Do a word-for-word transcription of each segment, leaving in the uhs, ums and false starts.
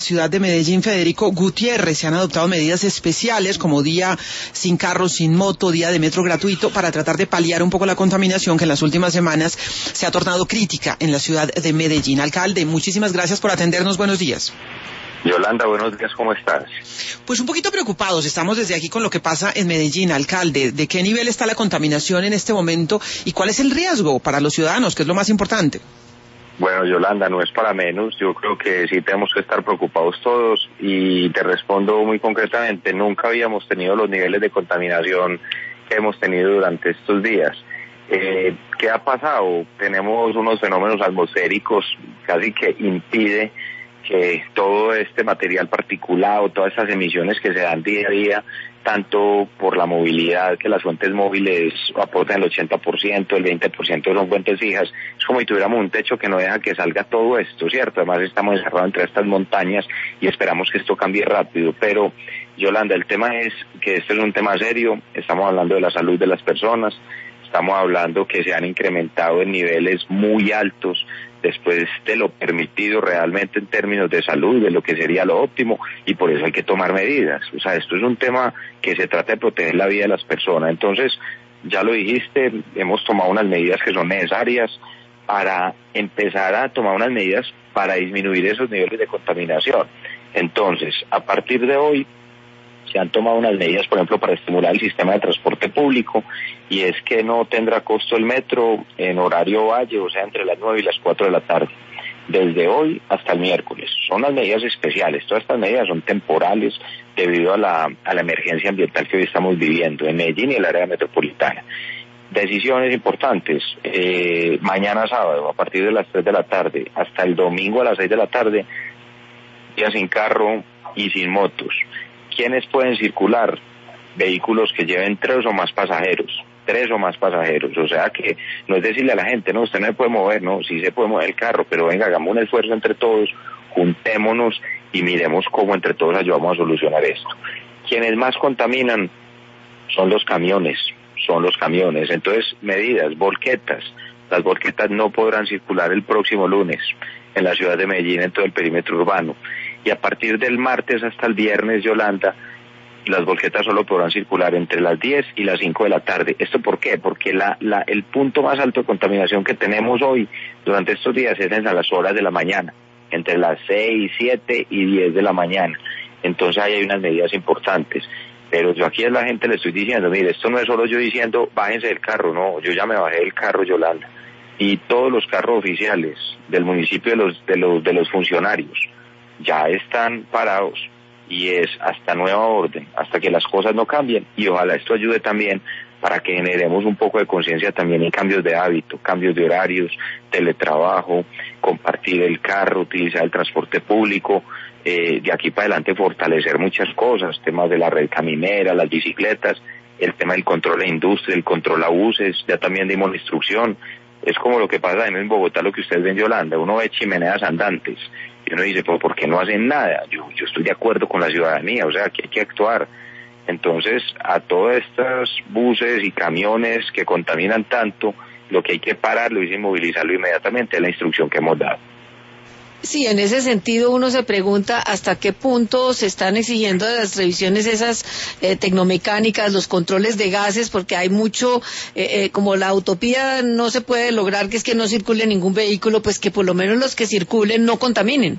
Ciudad de Medellín, Federico Gutiérrez, se han adoptado medidas especiales como día sin carro, sin moto, día de metro gratuito para tratar de paliar un poco la contaminación que en las últimas semanas se ha tornado crítica en la ciudad de Medellín. Alcalde, muchísimas gracias por atendernos. Buenos días. Yolanda, buenos días, ¿cómo estás? Pues un poquito preocupados estamos desde aquí con lo que pasa en Medellín. Alcalde, ¿de qué nivel está la contaminación en este momento y cuál es el riesgo para los ciudadanos, que es lo más importante? Bueno, Yolanda, no es para menos. Yo creo que sí tenemos que estar preocupados todos y te respondo muy concretamente. Nunca habíamos tenido los niveles de contaminación que hemos tenido durante estos días. Eh, ¿Qué ha pasado? Tenemos unos fenómenos atmosféricos casi que impide que todo este material particulado, todas estas emisiones que se dan día a día, tanto por la movilidad, que las fuentes móviles aportan el ochenta por ciento, el veinte por ciento son fuentes fijas, es como si tuviéramos un techo que no deja que salga todo esto, ¿cierto? Además estamos encerrados entre estas montañas y esperamos que esto cambie rápido, pero Yolanda, el tema es que este es un tema serio, estamos hablando de la salud de las personas, estamos hablando que se han incrementado en niveles muy altos después de lo permitido realmente en términos de salud, de lo que sería lo óptimo, y por eso hay que tomar medidas. O sea, esto es un tema que se trata de proteger la vida de las personas. Entonces, ya lo dijiste, hemos tomado unas medidas que son necesarias para empezar a tomar unas medidas para disminuir esos niveles de contaminación. Entonces, a partir de hoy, se han tomado unas medidas, por ejemplo, para estimular el sistema de transporte público, y es que no tendrá costo el metro en horario valle, o sea, entre las nueve y las cuatro de la tarde, desde hoy hasta el miércoles. Son las medidas especiales, todas estas medidas son temporales debido a la, a la emergencia ambiental que hoy estamos viviendo en Medellín y el área metropolitana. Decisiones importantes, eh, mañana sábado, a partir de las tres de la tarde, hasta el domingo a las seis de la tarde, día sin carro y sin motos. ¿Quiénes pueden circular? Vehículos que lleven tres o más pasajeros, tres o más pasajeros, o sea que no es decirle a la gente, no, usted no se puede mover, no, sí se puede mover el carro, pero venga, hagamos un esfuerzo entre todos, juntémonos y miremos cómo entre todos ayudamos a solucionar esto. Quienes más contaminan son los camiones, son los camiones, entonces medidas, volquetas, las volquetas no podrán circular el próximo lunes en la ciudad de Medellín, en todo el perímetro urbano. Y a partir del martes hasta el viernes, Yolanda, las volquetas solo podrán circular entre las diez y las cinco de la tarde. ¿Esto por qué? Porque la, la, el punto más alto de contaminación que tenemos hoy, durante estos días, es en las horas de la mañana, entre las seis, siete y diez de la mañana. Entonces ahí hay unas medidas importantes. Pero yo aquí a la gente le estoy diciendo, mire, esto no es solo yo diciendo, bájense del carro, no, yo ya me bajé del carro, Yolanda. Y todos los carros oficiales del municipio de los, de los, de los funcionarios ya están parados y es hasta nueva orden, hasta que las cosas no cambien, y ojalá esto ayude también para que generemos un poco de conciencia también en cambios de hábito, cambios de horarios, teletrabajo, compartir el carro, utilizar el transporte público, eh, de aquí para adelante fortalecer muchas cosas, temas de la red caminera, las bicicletas, el tema del control de industria, el control a buses, ya también dimos la instrucción. Es como lo que pasa en Bogotá, lo que ustedes ven, Yolanda, uno ve chimeneas andantes y uno dice, pues ¿por qué no hacen nada? Yo, yo estoy de acuerdo con la ciudadanía, o sea, que hay que actuar. Entonces, a todos estos buses y camiones que contaminan tanto, lo que hay que pararlo y inmovilizarlo inmediatamente es la instrucción que hemos dado. Sí, en ese sentido uno se pregunta hasta qué punto se están exigiendo las revisiones esas eh, tecnomecánicas, los controles de gases, porque hay mucho, eh, eh, como la utopía no se puede lograr, que es que no circule ningún vehículo, pues que por lo menos los que circulen no contaminen.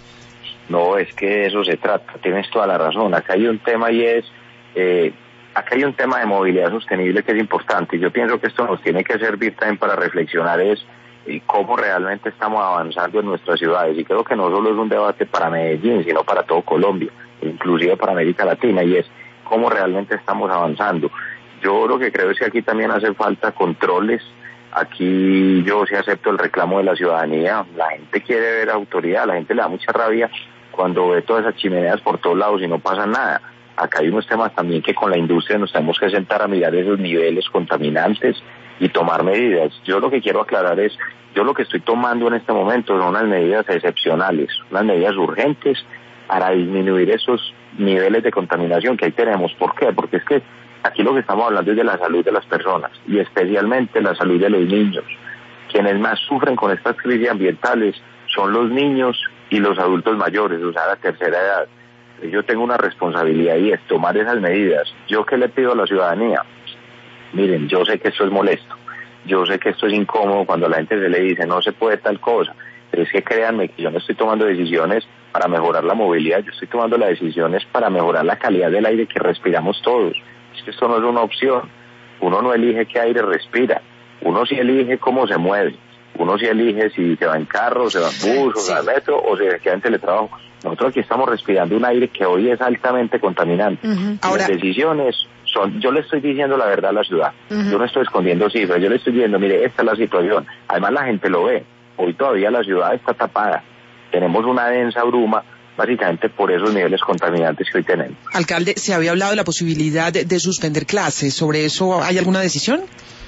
No, es que eso se trata, tienes toda la razón. Acá hay un tema y es, eh, acá hay un tema de movilidad sostenible que es importante, y yo pienso que esto nos tiene que servir también para reflexionar es y cómo realmente estamos avanzando en nuestras ciudades, y creo que no solo es un debate para Medellín, sino para todo Colombia, inclusive para América Latina, y es cómo realmente estamos avanzando. Yo lo que creo es que aquí también hace falta controles. Aquí yo sí acepto el reclamo de la ciudadanía, la gente quiere ver autoridad, la gente le da mucha rabia cuando ve todas esas chimeneas por todos lados y no pasa nada. Acá hay unos temas también que con la industria nos tenemos que sentar a mirar esos niveles contaminantes y tomar medidas. Yo lo que quiero aclarar es, yo lo que estoy tomando en este momento son unas medidas excepcionales, unas medidas urgentes para disminuir esos niveles de contaminación que ahí tenemos. ¿Por qué? Porque es que aquí lo que estamos hablando es de la salud de las personas y especialmente la salud de los niños. Quienes más sufren con estas crisis ambientales son los niños y los adultos mayores, o sea, la tercera edad. Yo tengo una responsabilidad y es tomar esas medidas. ¿Yo qué le pido a la ciudadanía? Miren, yo sé que esto es molesto, yo sé que esto es incómodo cuando a la gente se le dice no se puede tal cosa, pero es que créanme que yo no estoy tomando decisiones para mejorar la movilidad, yo estoy tomando las decisiones para mejorar la calidad del aire que respiramos todos. Es que esto no es una opción, uno no elige qué aire respira, uno sí elige cómo se mueve, uno sí elige si se va en carro, se va en bus, o se va en metro, o se queda en teletrabajo. Nosotros aquí estamos respirando un aire que hoy es altamente contaminante. Uh-huh. Ahora, las decisiones son, yo le estoy diciendo la verdad a la ciudad, uh-huh. yo no estoy escondiendo cifras, yo le estoy diciendo, mire, esta es la situación. Además la gente lo ve, hoy todavía la ciudad está tapada, tenemos una densa bruma, básicamente por esos niveles contaminantes que hoy tenemos. Alcalde, se había hablado de la posibilidad de, de suspender clases, ¿sobre eso hay alguna decisión?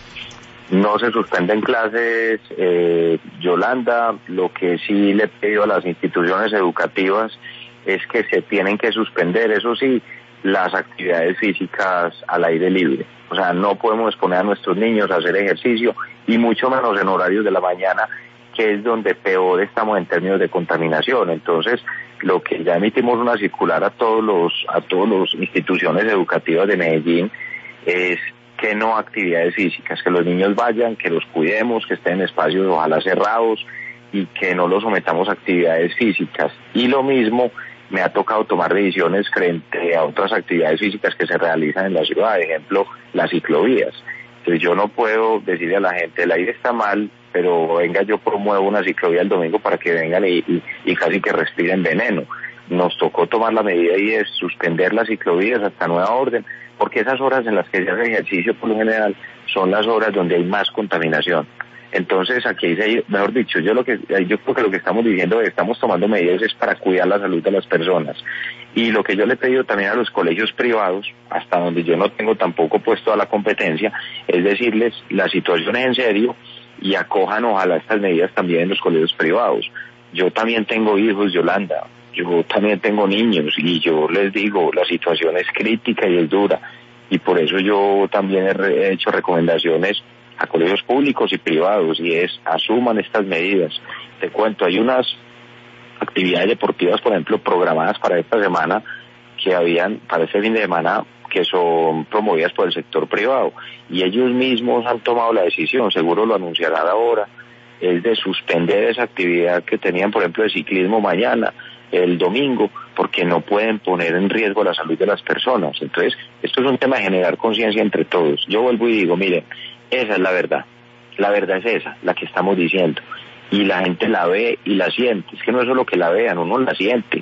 No se suspenden clases, eh, Yolanda. Lo que sí le pido a las instituciones educativas es que se tienen que suspender, eso sí, las actividades físicas al aire libre. O sea, no podemos exponer a nuestros niños a hacer ejercicio, y mucho menos en horarios de la mañana, que es donde peor estamos en términos de contaminación. Entonces, lo que ya emitimos una circular a todos los, a todas las instituciones educativas de Medellín es que no actividades físicas, que los niños vayan, que los cuidemos, que estén en espacios ojalá cerrados y que no los sometamos a actividades físicas. Y lo mismo me ha tocado tomar decisiones frente a otras actividades físicas que se realizan en la ciudad, por ejemplo, las ciclovías. Entonces yo no puedo decirle a la gente, el aire está mal, pero venga, yo promuevo una ciclovía el domingo para que vengan y, y, y casi que respiren veneno. Nos tocó tomar la medida y es suspender las ciclovías hasta nueva orden, porque esas horas en las que se hace ejercicio por lo general son las horas donde hay más contaminación. Entonces aquí dice, mejor dicho, yo lo que yo creo que lo que estamos diciendo es estamos tomando medidas es para cuidar la salud de las personas. Y lo que yo le he pedido también a los colegios privados, hasta donde yo no tengo tampoco puesto a la competencia, es decirles la situación es en serio y acojan ojalá estas medidas también en los colegios privados. Yo también tengo hijos, Yolanda. Yo también tengo niños y yo les digo, la situación es crítica y es dura, y por eso yo también he, re- he hecho recomendaciones a colegios públicos y privados, y es, asuman estas medidas. Te cuento, hay unas actividades deportivas, por ejemplo, programadas para esta semana, que habían, para este fin de semana, que son promovidas por el sector privado, y ellos mismos han tomado la decisión, seguro lo anunciarán ahora, es de suspender esa actividad que tenían, por ejemplo, de ciclismo mañana, el domingo, porque no pueden poner en riesgo la salud de las personas. Entonces, esto es un tema de generar conciencia entre todos. Yo vuelvo y digo, miren, esa es la verdad, la verdad es esa, la que estamos diciendo, y la gente la ve y la siente. Es que no es solo que la vean, uno la siente,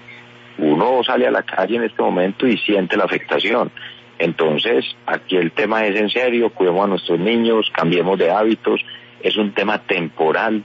uno sale a la calle en este momento y siente la afectación. Entonces, aquí el tema es en serio, cuidemos a nuestros niños, cambiemos de hábitos, es un tema temporal,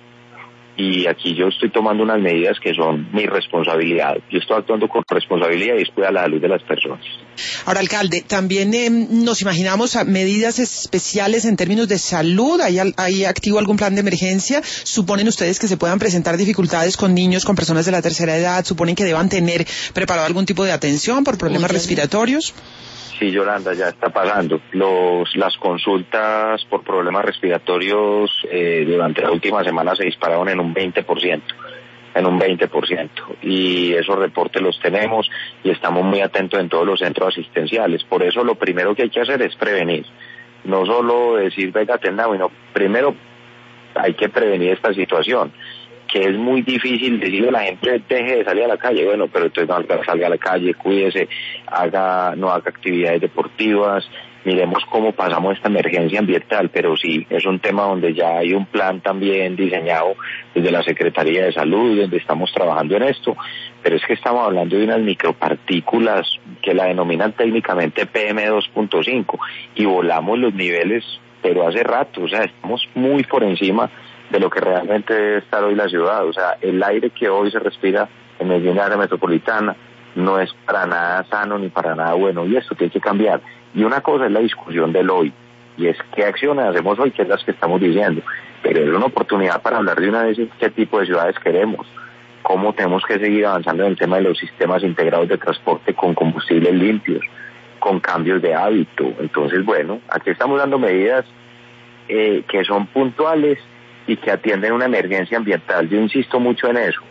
y aquí yo estoy tomando unas medidas que son mi responsabilidad. Yo estoy actuando con responsabilidad y es cuidar la salud de las personas. Ahora, alcalde, también eh, nos imaginamos a medidas especiales en términos de salud. ¿Hay, ¿Hay activo algún plan de emergencia? ¿Suponen ustedes que se puedan presentar dificultades con niños, con personas de la tercera edad? ¿Suponen que deban tener preparado algún tipo de atención por problemas respiratorios? Sí, Yolanda, ya está pasando. Los, las consultas por problemas respiratorios eh, durante la última semana se dispararon en un veinte por ciento, en un veinte por ciento. Y esos reportes los tenemos y estamos muy atentos en todos los centros asistenciales. Por eso lo primero que hay que hacer es prevenir. No solo decir, venga, atendamos, sino primero hay que prevenir esta situación, que es muy difícil decirle a la gente deje de salir a la calle. Bueno, pero entonces no salga a la calle, cuídese, haga, no haga actividades deportivas, miremos cómo pasamos esta emergencia ambiental, pero sí, es un tema donde ya hay un plan también diseñado desde la Secretaría de Salud, donde estamos trabajando en esto, pero es que estamos hablando de unas micropartículas que la denominan técnicamente P M dos punto cinco, y volamos los niveles, pero hace rato, o sea, estamos muy por encima de lo que realmente debe estar hoy la ciudad. O sea, el aire que hoy se respira en Medellín, la área metropolitana, no es para nada sano ni para nada bueno, y esto tiene que cambiar. Y una cosa es la discusión del hoy, y es qué acciones hacemos hoy, que es las que estamos diciendo, pero es una oportunidad para hablar de una vez qué tipo de ciudades queremos, cómo tenemos que seguir avanzando en el tema de los sistemas integrados de transporte con combustibles limpios, con cambios de hábito. Entonces, bueno, aquí estamos dando medidas eh, que son puntuales y que atienden una emergencia ambiental. Yo insisto mucho en eso.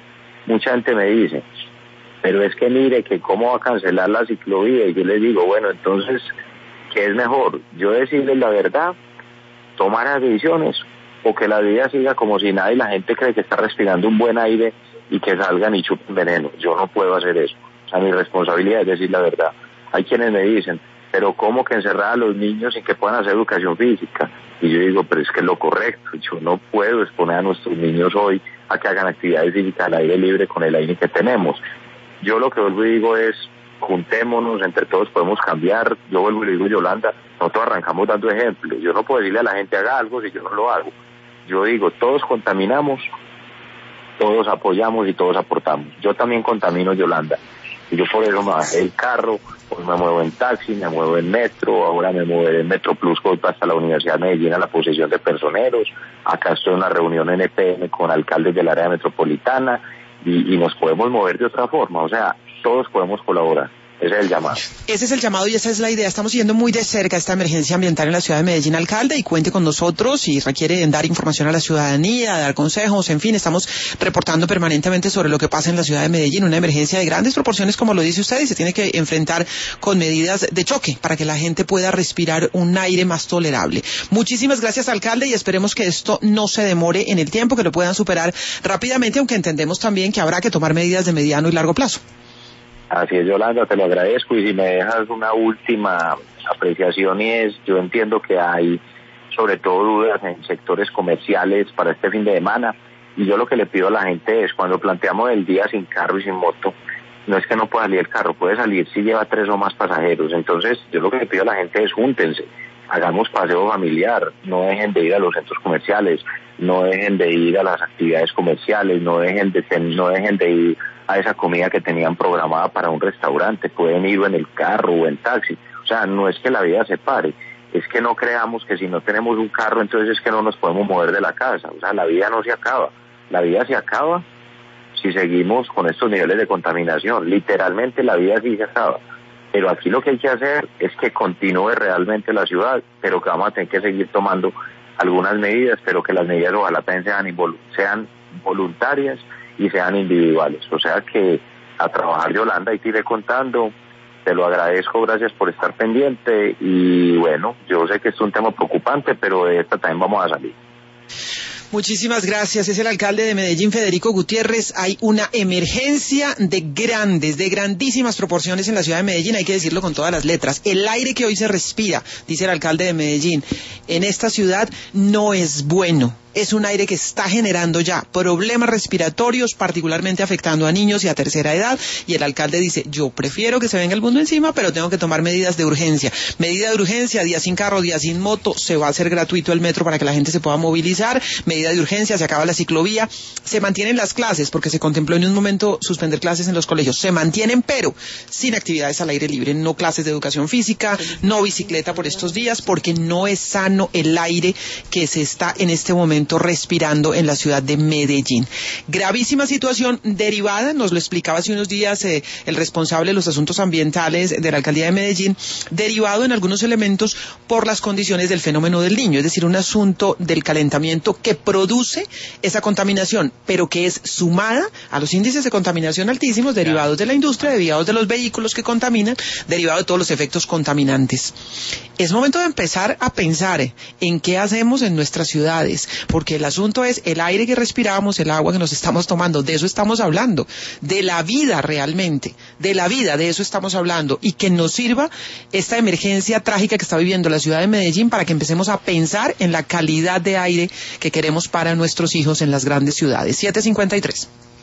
mucha gente me dice, pero es que mire que cómo va a cancelar la ciclovía, y yo les digo, bueno, entonces, ¿qué es mejor? Yo decirles la verdad, tomar las decisiones, o que la vida siga como si nada y la gente cree que está respirando un buen aire y que salgan y chupen veneno. Yo no puedo hacer eso. O sea, mi responsabilidad es decir la verdad. Hay quienes me dicen, pero ¿cómo que encerrar a los niños sin que puedan hacer educación física? Y yo digo, pero es que es lo correcto. Yo no puedo exponer a nuestros niños hoy a que hagan actividades físicas al aire libre con el aire que tenemos. Yo lo que vuelvo y digo es, juntémonos, entre todos podemos cambiar. Yo vuelvo y le digo, Yolanda, nosotros arrancamos dando ejemplos. Yo no puedo decirle a la gente haga algo si yo no lo hago. Yo digo, todos contaminamos, todos apoyamos y todos aportamos. Yo también contamino, Yolanda. Y yo por eso me bajé el carro, pues me muevo en taxi, me muevo en metro, ahora me muevo en Metro Plus, voy hasta la Universidad de Medellín a la posesión de personeros. Acá estoy en una reunión en E P M con alcaldes del área metropolitana y, y nos podemos mover de otra forma. O sea, todos podemos colaborar. Ese es el llamado. Ese es el llamado y esa es la idea. Estamos siguiendo muy de cerca esta emergencia ambiental en la ciudad de Medellín, alcalde, y cuente con nosotros si requiere dar información a la ciudadanía, dar consejos, en fin, estamos reportando permanentemente sobre lo que pasa en la ciudad de Medellín, una emergencia de grandes proporciones, como lo dice usted, y se tiene que enfrentar con medidas de choque para que la gente pueda respirar un aire más tolerable. Muchísimas gracias, alcalde, y esperemos que esto no se demore en el tiempo, que lo puedan superar rápidamente, aunque entendemos también que habrá que tomar medidas de mediano y largo plazo. Así es, Yolanda, te lo agradezco, y si me dejas una última apreciación, y es, yo entiendo que hay sobre todo dudas en sectores comerciales para este fin de semana, y yo lo que le pido a la gente es, cuando planteamos el día sin carro y sin moto, no es que no pueda salir el carro, puede salir si lleva tres o más pasajeros. Entonces yo lo que le pido a la gente es, júntense, hagamos paseo familiar, no dejen de ir a los centros comerciales, no dejen de ir a las actividades comerciales, no dejen de, no dejen de ir a esa comida que tenían programada para un restaurante, pueden ir en el carro o en taxi. O sea, no es que la vida se pare, es que no creamos que si no tenemos un carro entonces es que no nos podemos mover de la casa. O sea, la vida no se acaba, la vida se acaba si seguimos con estos niveles de contaminación. Literalmente la vida sí se acaba, pero aquí lo que hay que hacer es que continúe realmente la ciudad, pero que vamos a tener que seguir tomando algunas medidas, pero que las medidas ojalá también sean, invol- sean voluntarias y sean individuales. O sea que a trabajar, Yolanda, y te iré contando. Te lo agradezco, gracias por estar pendiente, y bueno, yo sé que es un tema preocupante, pero de esta también vamos a salir. Muchísimas gracias. Es el alcalde de Medellín, Federico Gutiérrez. Hay una emergencia de grandes, de grandísimas proporciones en la ciudad de Medellín, hay que decirlo con todas las letras. El aire que hoy se respira, dice el alcalde de Medellín, en esta ciudad no es bueno. Es un aire que está generando ya problemas respiratorios, particularmente afectando a niños y a tercera edad, y el alcalde dice, yo prefiero que se venga el mundo encima, pero tengo que tomar medidas de urgencia. Medida de urgencia, día sin carro, día sin moto, se va a hacer gratuito el metro para que la gente se pueda movilizar. Medida de urgencia, se acaba la ciclovía, se mantienen las clases, porque se contempló en un momento suspender clases en los colegios, se mantienen, pero sin actividades al aire libre, no clases de educación física, no bicicleta por estos días, porque no es sano el aire que se está en este momento respirando en la ciudad de Medellín. Gravísima situación derivada, nos lo explicaba hace unos días eh, el responsable de los asuntos ambientales de la alcaldía de Medellín, derivado en algunos elementos por las condiciones del fenómeno del Niño, es decir, un asunto del calentamiento que produce esa contaminación, pero que es sumada a los índices de contaminación altísimos derivados de la industria, derivados de los vehículos que contaminan, derivados de todos los efectos contaminantes. Es momento de empezar a pensar en qué hacemos en nuestras ciudades, porque el asunto es el aire que respiramos, el agua que nos estamos tomando, de eso estamos hablando, de la vida realmente, de la vida, de eso estamos hablando, y que nos sirva esta emergencia trágica que está viviendo la ciudad de Medellín para que empecemos a pensar en la calidad de aire que queremos para nuestros hijos en las grandes ciudades. siete cincuenta y tres.